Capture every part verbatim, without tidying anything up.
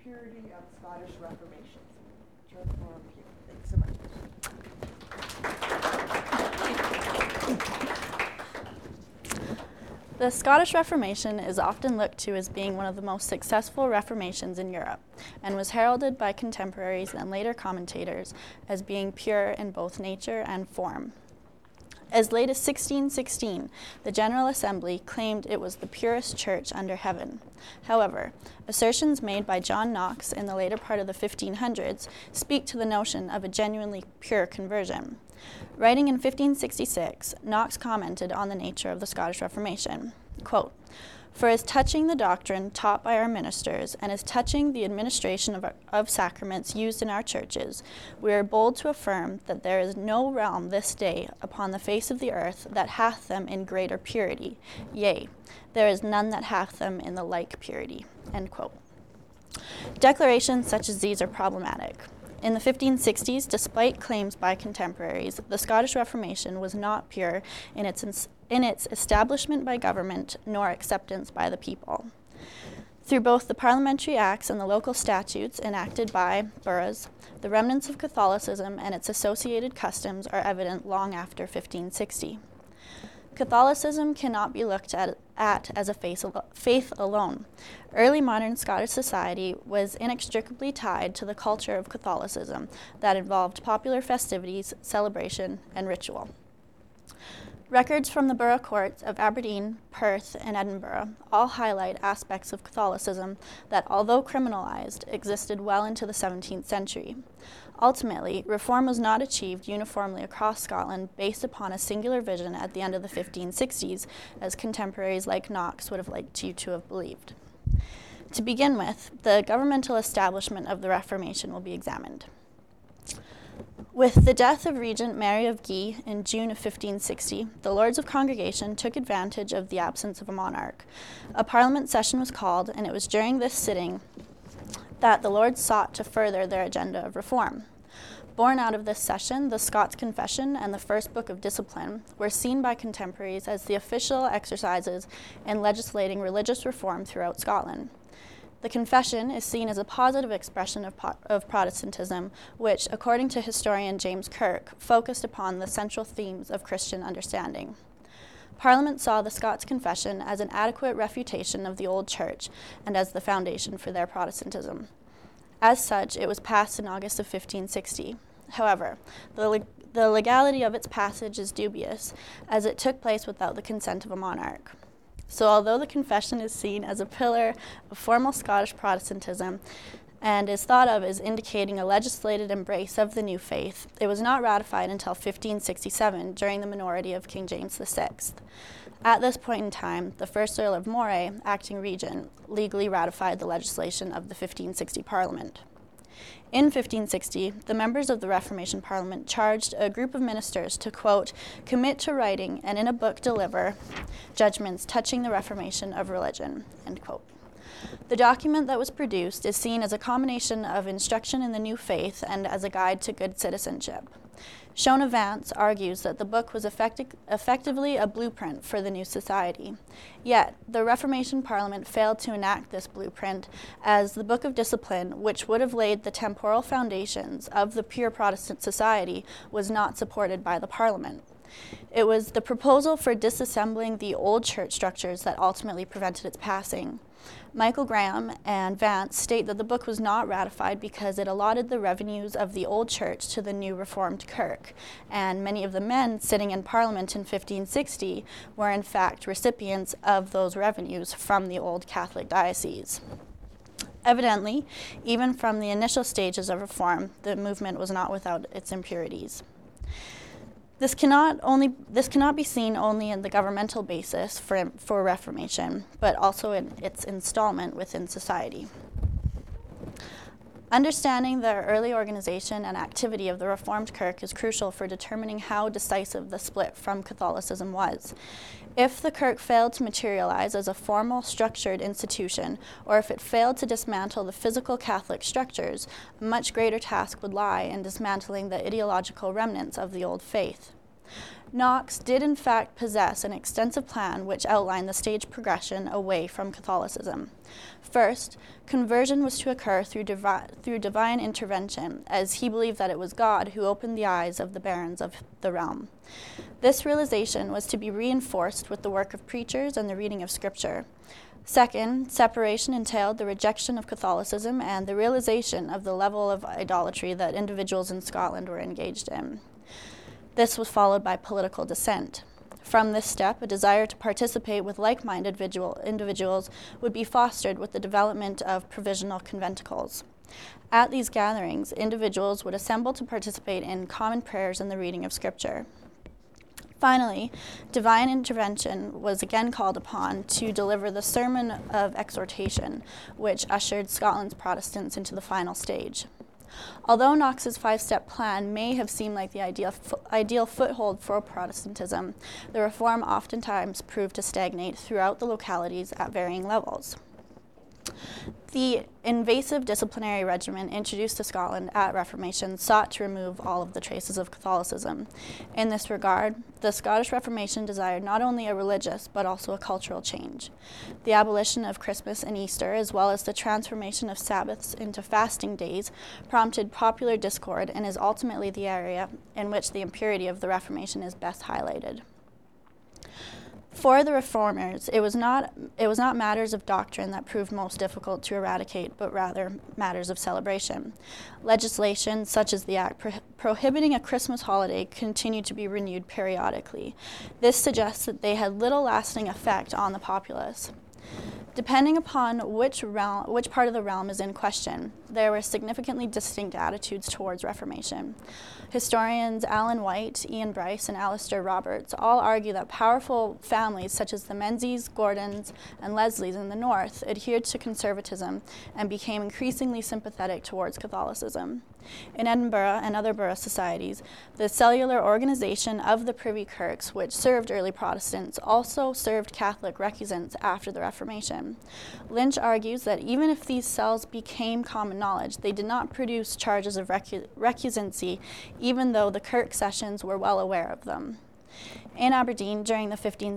purity of Scottish Reformation. Turn the floor over to you. Thanks so much. The Scottish Reformation is often looked to as being one of the most successful reformations in Europe, and was heralded by contemporaries and later commentators as being pure in both nature and form. As late as sixteen sixteen, the General Assembly claimed it was the purest church under heaven. However, assertions made by John Knox in the later part of the fifteen hundreds speak to the notion of a genuinely pure conversion. Writing in fifteen sixty-six, Knox commented on the nature of the Scottish Reformation. Quote, "For as touching the doctrine taught by our ministers, and as touching the administration of, our, of sacraments used in our churches, we are bold to affirm that there is no realm this day upon the face of the earth that hath them in greater purity. Yea, there is none that hath them in the like purity." End quote. Declarations such as these are problematic. In the fifteen sixties, despite claims by contemporaries, the Scottish Reformation was not pure in its, in its establishment by government nor acceptance by the people. Through both the parliamentary acts and the local statutes enacted by boroughs, the remnants of Catholicism and its associated customs are evident long after fifteen sixty. Catholicism cannot be looked at, at as a faith alone. Early modern Scottish society was inextricably tied to the culture of Catholicism that involved popular festivities, celebration, and ritual. Records from the borough courts of Aberdeen, Perth, and Edinburgh all highlight aspects of Catholicism that, although criminalized, existed well into the seventeenth century. Ultimately, reform was not achieved uniformly across Scotland based upon a singular vision at the end of the fifteen sixties, as contemporaries like Knox would have liked you to have believed. To begin with, the governmental establishment of the Reformation will be examined. With the death of Regent Mary of Guise in June of fifteen sixty, the Lords of Congregation took advantage of the absence of a monarch. A parliament session was called, and it was during this sitting that the Lords sought to further their agenda of reform. Born out of this session, the Scots Confession and the First Book of Discipline were seen by contemporaries as the official exercises in legislating religious reform throughout Scotland. The Confession is seen as a positive expression of, po- of Protestantism, which, according to historian James Kirk, focused upon the central themes of Christian understanding. Parliament saw the Scots Confession as an adequate refutation of the Old Church and as the foundation for their Protestantism. As such, it was passed in August of fifteen sixty. However, the, leg- the legality of its passage is dubious, as it took place without the consent of a monarch. So although the Confession is seen as a pillar of formal Scottish Protestantism and is thought of as indicating a legislated embrace of the new faith, it was not ratified until fifteen sixty-seven during the minority of King James the Sixth. At this point in time, the first Earl of Moray, acting regent, legally ratified the legislation of the fifteen sixty Parliament. In fifteen sixty, the members of the Reformation Parliament charged a group of ministers to, quote, "commit to writing and in a book deliver judgments touching the reformation of religion," end quote. The document that was produced is seen as a combination of instruction in the new faith and as a guide to good citizenship. Shona Vance argues that the book was effecti- effectively a blueprint for the new society. Yet, the Reformation Parliament failed to enact this blueprint, as the Book of Discipline, which would have laid the temporal foundations of the pure Protestant society, was not supported by the Parliament. It was the proposal for disassembling the old church structures that ultimately prevented its passing. Michael Graham and Vance state that the book was not ratified because it allotted the revenues of the old church to the new Reformed Kirk, and many of the men sitting in Parliament in fifteen sixty were in fact recipients of those revenues from the old Catholic diocese. Evidently, even from the initial stages of reform, the movement was not without its impurities. This cannot only this cannot be seen only in the governmental basis for, for Reformation, but also in its installment within society. Understanding the early organization and activity of the Reformed Kirk is crucial for determining how decisive the split from Catholicism was. If the Kirk failed to materialize as a formal, structured institution, or if it failed to dismantle the physical Catholic structures, a much greater task would lie in dismantling the ideological remnants of the old faith. Knox did in fact possess an extensive plan which outlined the stage progression away from Catholicism. First, conversion was to occur through, divi- through divine intervention, as he believed that it was God who opened the eyes of the barons of the realm. This realization was to be reinforced with the work of preachers and the reading of Scripture. Second, separation entailed the rejection of Catholicism and the realization of the level of idolatry that individuals in Scotland were engaged in. This was followed by political dissent. From this step, a desire to participate with like-minded individual, individuals would be fostered with the development of provisional conventicles. At these gatherings, individuals would assemble to participate in common prayers and the reading of Scripture. Finally, divine intervention was again called upon to deliver the Sermon of Exhortation, which ushered Scotland's Protestants into the final stage. Although Knox's five-step plan may have seemed like the ideal, fo- ideal foothold for Protestantism, the reform oftentimes proved to stagnate throughout the localities at varying levels. The invasive disciplinary regimen introduced to Scotland at Reformation sought to remove all of the traces of Catholicism. In this regard, the Scottish Reformation desired not only a religious but also a cultural change. The abolition of Christmas and Easter, as well as the transformation of Sabbaths into fasting days, prompted popular discord and is ultimately the area in which the impurity of the Reformation is best highlighted. For the reformers, it was not it was not matters of doctrine that proved most difficult to eradicate, but rather matters of celebration. Legislation, such as the Act pro- prohibiting a Christmas holiday, continued to be renewed periodically. This suggests that they had little lasting effect on the populace. Depending upon which realm, which part of the realm is in question, there were significantly distinct attitudes towards Reformation. Historians Alan White, Ian Bryce, and Alistair Roberts all argue that powerful families such as the Menzies, Gordons, and Leslies in the North adhered to conservatism and became increasingly sympathetic towards Catholicism. In Edinburgh and other borough societies, the cellular organization of the Privy Kirks, which served early Protestants, also served Catholic recusants after the Reformation. Lynch argues that even if these cells became common knowledge, they did not produce charges of recu- recusancy, even though the Kirk sessions were well aware of them. In Aberdeen, during the fifteen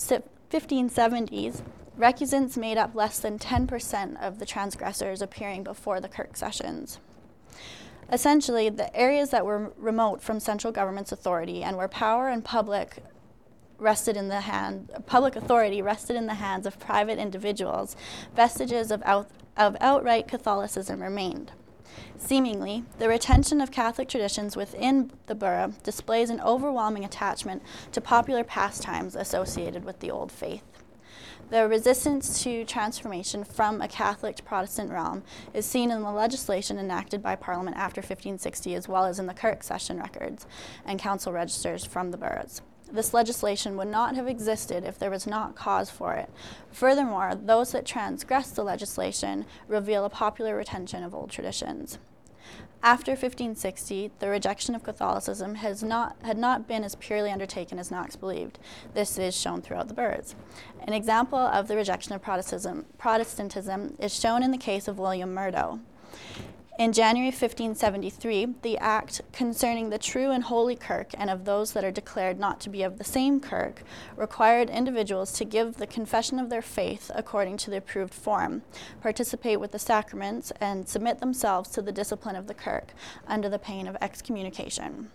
seventies, recusants made up less than ten percent of the transgressors appearing before the Kirk sessions. Essentially, the areas that were remote from central government's authority and where power and public rested in the hand, public authority rested in the hands of private individuals, vestiges of, out, of outright Catholicism remained. Seemingly, the retention of Catholic traditions within the borough displays an overwhelming attachment to popular pastimes associated with the old faith. The resistance to transformation from a Catholic to Protestant realm is seen in the legislation enacted by Parliament after fifteen sixty, as well as in the Kirk session records and council registers from the boroughs. This legislation would not have existed if there was not cause for it. Furthermore, those that transgress the legislation reveal a popular retention of old traditions. After fifteen sixty, the rejection of Catholicism has not, had not been as purely undertaken as Knox believed. This is shown throughout the boroughs. An example of the rejection of Protestantism, Protestantism is shown in the case of William Murdo. In January fifteen seventy-three, the Act concerning the true and holy Kirk and of those that are declared not to be of the same Kirk required individuals to give the confession of their faith according to the approved form, participate with the sacraments, and submit themselves to the discipline of the Kirk under the pain of excommunication.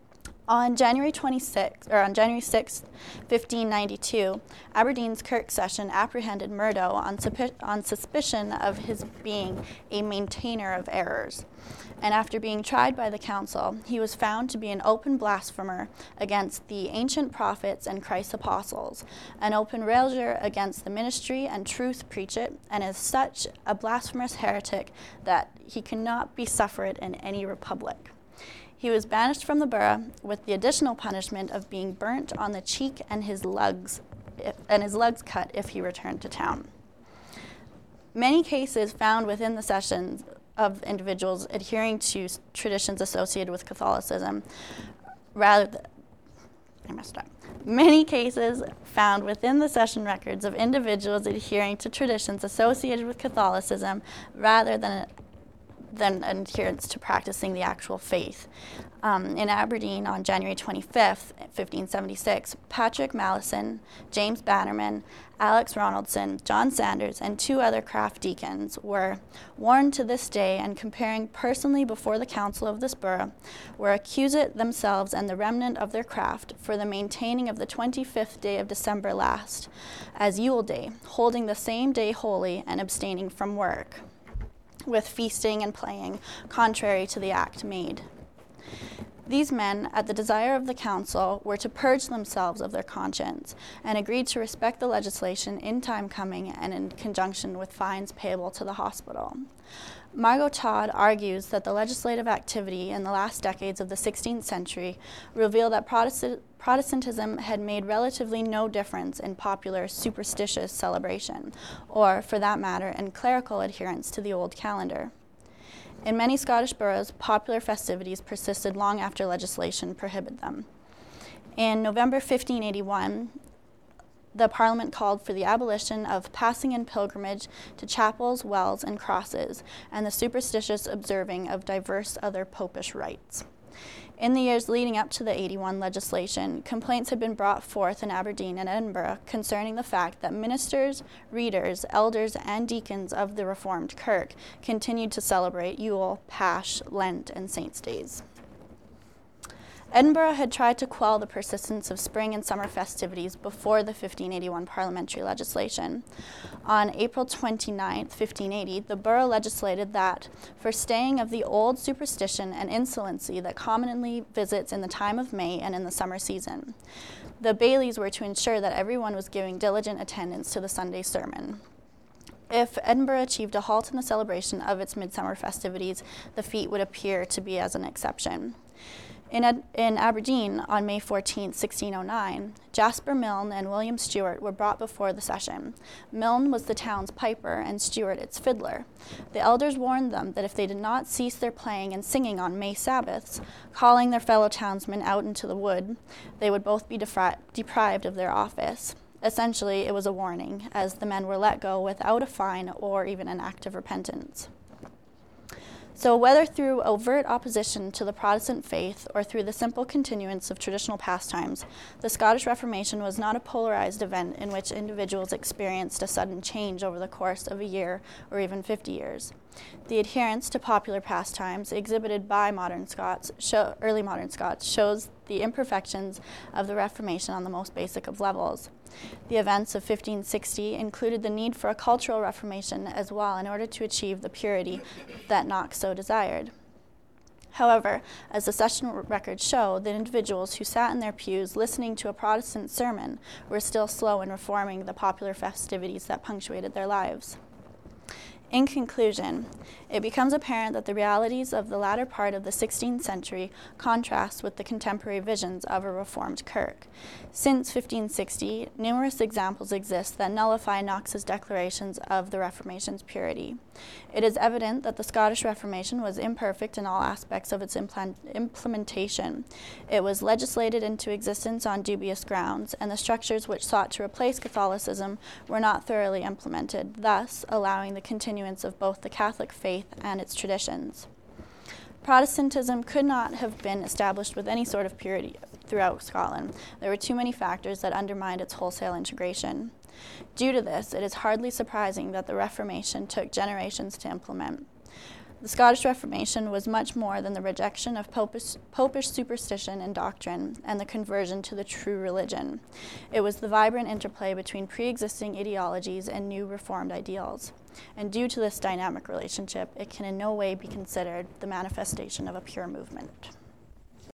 On January twenty-sixth, or on January sixth, fifteen ninety-two, Aberdeen's Kirk session apprehended Murdo on, supi- on suspicion of his being a maintainer of errors. And after being tried by the council, he was found to be an open blasphemer against the ancient prophets and Christ's apostles, an open railer against the ministry and truth preach it, and as such a blasphemous heretic that he cannot be suffered in any republic. He was banished from the borough with the additional punishment of being burnt on the cheek and his lugs, if, and his lugs cut if he returned to town. Many cases found within the sessions of individuals adhering to traditions associated with Catholicism, rather th- I messed up. Many cases found within the session records of individuals adhering to traditions associated with Catholicism rather than than adherence to practicing the actual faith. Um, in Aberdeen on January twenty-fifth, fifteen seventy-six, Patrick Mallison, James Bannerman, Alex Ronaldson, John Sanders, and two other craft deacons were warned to this day, and comparing personally before the council of this borough, were accused themselves and the remnant of their craft for the maintaining of the twenty-fifth day of December last as Yule Day, holding the same day holy and abstaining from work, with feasting and playing, contrary to the act made. These men, at the desire of the council, were to purge themselves of their conscience, and agreed to respect the legislation in time coming and in conjunction with fines payable to the hospital. Margot Todd argues that the legislative activity in the last decades of the sixteenth century reveal that Protestant, Protestantism had made relatively no difference in popular superstitious celebration, or, for that matter, in clerical adherence to the old calendar. In many Scottish boroughs, popular festivities persisted long after legislation prohibited them. In November fifteen eighty-one, the Parliament called for the abolition of passing in pilgrimage to chapels, wells, and crosses, and the superstitious observing of diverse other popish rites. In the years leading up to the eighty-one legislation, complaints had been brought forth in Aberdeen and Edinburgh concerning the fact that ministers, readers, elders, and deacons of the Reformed Kirk continued to celebrate Yule, Pasch, Lent, and Saints' Days. Edinburgh had tried to quell the persistence of spring and summer festivities before the fifteen eighty-one parliamentary legislation. On April twenty-ninth, fifteen eighty, the borough legislated that, for staying of the old superstition and insolency that commonly visits in the time of May and in the summer season, the bailies were to ensure that everyone was giving diligent attendance to the Sunday sermon. If Edinburgh achieved a halt in the celebration of its midsummer festivities, the feat would appear to be as an exception. In, Ed- in Aberdeen, on May fourteenth, sixteen oh nine, Jasper Milne and William Stewart were brought before the session. Milne was the town's piper and Stewart its fiddler. The elders warned them that if they did not cease their playing and singing on May Sabbaths, calling their fellow townsmen out into the wood, they would both be defri- deprived of their office. Essentially, it was a warning, as the men were let go without a fine or even an act of repentance. So whether through overt opposition to the Protestant faith or through the simple continuance of traditional pastimes, the Scottish Reformation was not a polarized event in which individuals experienced a sudden change over the course of a year or even fifty years. The adherence to popular pastimes exhibited by modern Scots, show, early modern Scots, shows the imperfections of the Reformation on the most basic of levels. The events of fifteen sixty included the need for a cultural reformation as well in order to achieve the purity that Knox so desired. However, as the session records show, the individuals who sat in their pews listening to a Protestant sermon were still slow in reforming the popular festivities that punctuated their lives. In conclusion, it becomes apparent that the realities of the latter part of the sixteenth century contrast with the contemporary visions of a Reformed Kirk. Since fifteen sixty, numerous examples exist that nullify Knox's declarations of the Reformation's purity. It is evident that the Scottish Reformation was imperfect in all aspects of its implant- implementation. It was legislated into existence on dubious grounds, and the structures which sought to replace Catholicism were not thoroughly implemented, thus allowing the continuance of both the Catholic faith and its traditions. Protestantism could not have been established with any sort of purity throughout Scotland. There were too many factors that undermined its wholesale integration. Due to this, it is hardly surprising that the Reformation took generations to implement. The Scottish Reformation was much more than the rejection of popish, popish superstition and doctrine and the conversion to the true religion. It was the vibrant interplay between pre-existing ideologies and new reformed ideals. And due to this dynamic relationship, it can in no way be considered the manifestation of a pure movement.